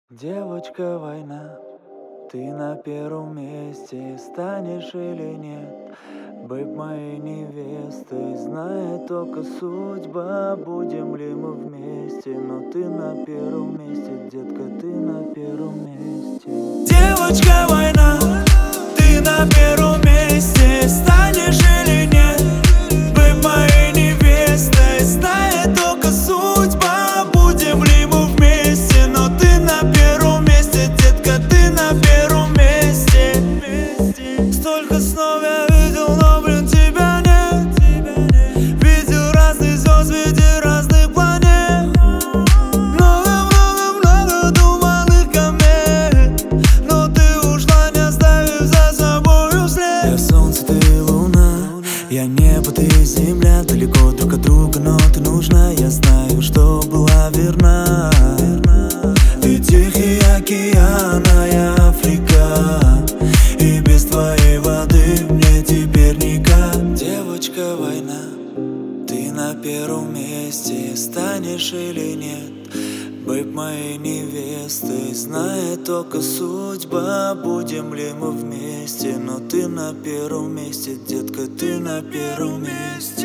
Девочка, война, ты на первом месте, станешь или нет? Быть моей невестой, знает только судьба, будем ли мы вместе. Но ты на первом месте, детка, ты на первом месте. Девочка, война, ты на первом месте, станешь или нет? Быть моей невестой, знает только судьба, будем ли мы вместе. Но ты на первом месте, детка, ты на первом месте. Столько снов я видел, но, блин, тебя нет. Видел разных звезд, видел разных планет. Много-много-много туманных комет, но ты ушла, не оставив за собою след. Я солнце, ты луна, я небо, ты земля. Далеко друг от друга, но ты нужна. Я знаю, что была верна. Ты Тихий океан, а я Африка, и без твоей воды мне теперь никак. Девочка, война, ты на первом месте, станешь или нет? Быть моей невестой, знает только судьба, будем ли мы вместе. Но ты на первом месте, детка, ты на первом месте.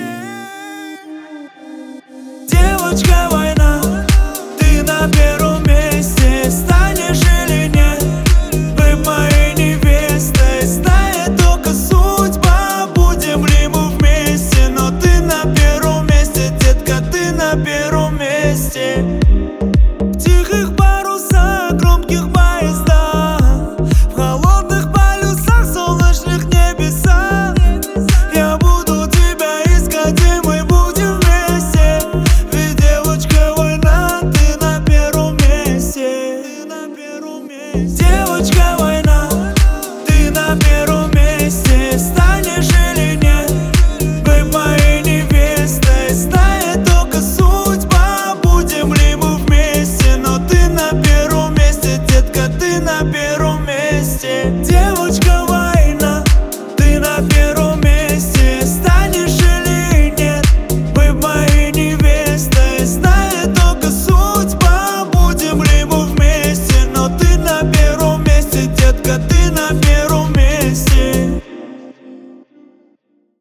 Девочка, война, ты на первом месте, станешь или нет? Быть моей невестой, знает только судьба, будем ли мы вместе. Но ты на первом месте, детка, ты на первом месте. В тихих парусах, громких поездах, в холодных полюсах, солнечных небесах я буду тебя искать, и мы будем вместе. Ведь девочка, война, ты на первом месте. Девочка, война, ты на первом месте, станешь или нет? Быть моей невестой, знает только судьба, будем ли мы вместе. Но ты на первом месте, детка, ты на первом месте. Девочка,